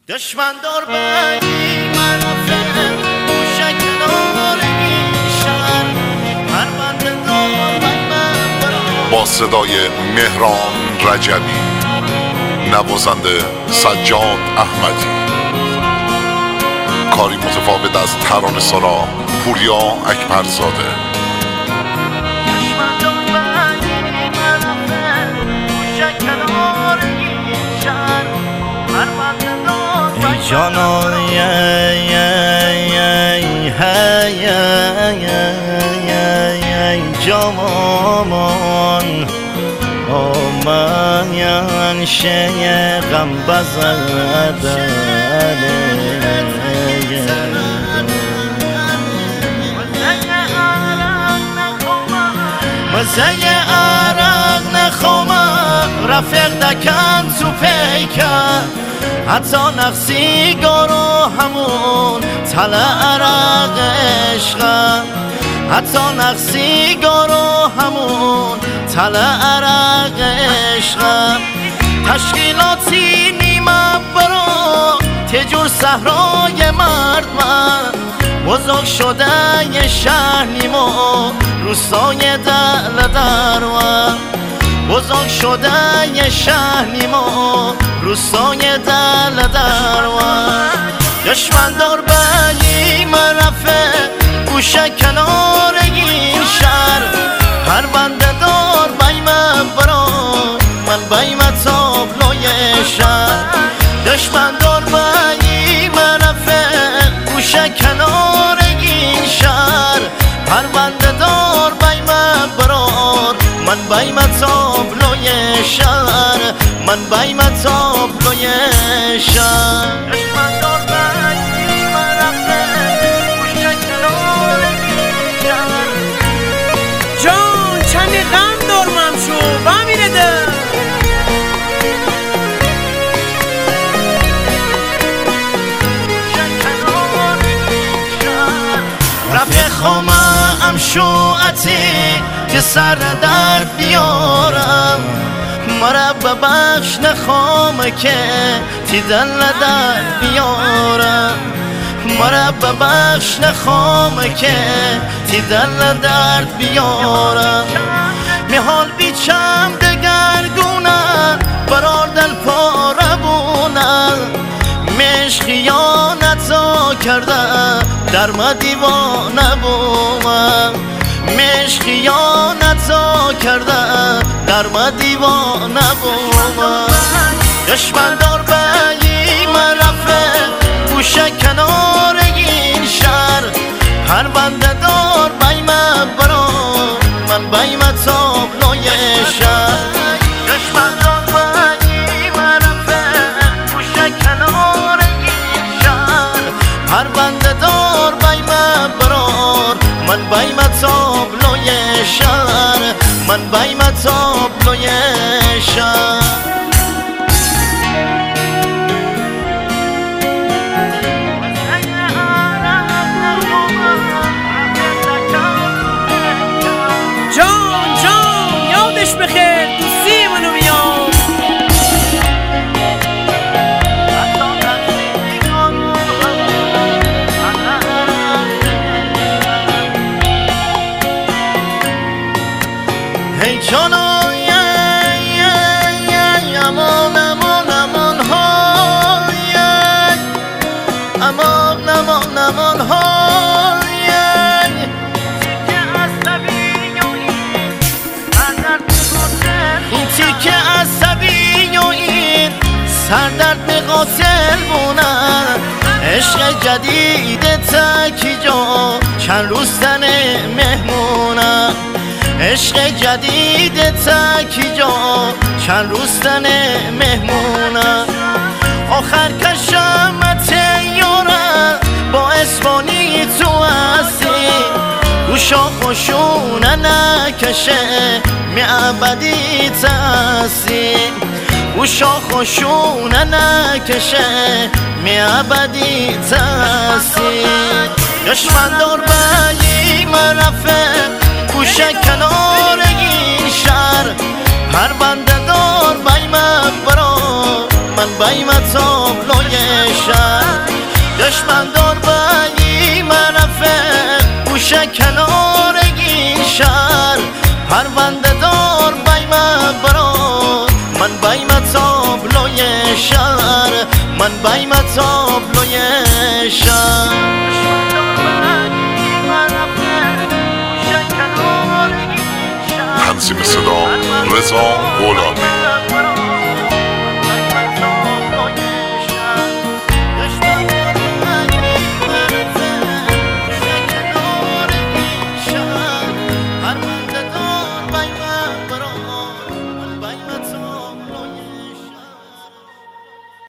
دشمن دار بگی مرافه گوشه کنار این شهر پرونده دار من برام. با صدای مهران رجبی، نوازنده سجاد احمدی، کاری متفاوت از ترانه سرا پوریا اکبرزاده. دشمن دار بگی مرافه گوشه کنار این شهر پرونده دار من جانای جامان آمین شه غم بزده مزه عرق نخومه رفیق دکن تو پیکر حتی نقصی گارو همون تل عرق عشقه حتی نقصی گارو همون تل عرق عشقه تشکیلاتی نیمه برا تجور صحرای مرد من بزرگ شده یه شهر نیمو روستای دل دروان بزرگ شده یه شهر نیمو روستای دل دروان دشمن دار بگی مرافه گوشه کنار این شهر پرونده دار بیم برا من بیم تابلوی شهر دشمن دار بگی مرافه گوشه کنار این شهر پرونده دار بیم برار من بیم تابلوی شهر من بیم تابلوی شهر دشمن دار بگی مرافه گوشه کنار این شهر جان چندی غم دارمم شو بمیره ده رفیق خومه ام شوعتی که سر درد بیارم مرا ببخش نخوامه که تی دل درد بیارم مرا ببخش نخوامه که تی دل درد بیارم میحال بیچم دگرگونن برار دل پاره بونن مش خیانتا کرده در ما دیوانه بومم مش خیانتا کرده در ما دیوانه بومم دشمن دار بگی مرافه گوشه کنار این شهر پرونده دار بیم برا من بیم تابلوی شهر دشمن دار بگی مرافه گوشه کنار این شهر پرونده دار بیم برار من بیم تابلوی شهر من بیم تابلوی شهر جان جان یادش بخیر دوستی منو بیام هی جانای امان امان امان های امان امان امان های این تیکه عصبی و این سردرد به قاتل بونن عشق جدید تکی جا چند روز تنه مهمونن عشق جدید تکی جا چند روز تنه مهمونن آخر کشمت یارم با اسبانی تو هستی گوشا خوشونه نکشه می ابدی تاسی گوشا خوشونه نکشه می ابدی تاسی دشمن دار بگی مرافه گوشه کنار این شهر پرونده دار بیم برا من بیم تابلوی من دار بایی مرفه گوشه کنارگی شهر پرونده دار بیمه برات من بیمه تابلوی شهر من بیمه تابلوی شهر تنظیم صدا رضا غلامی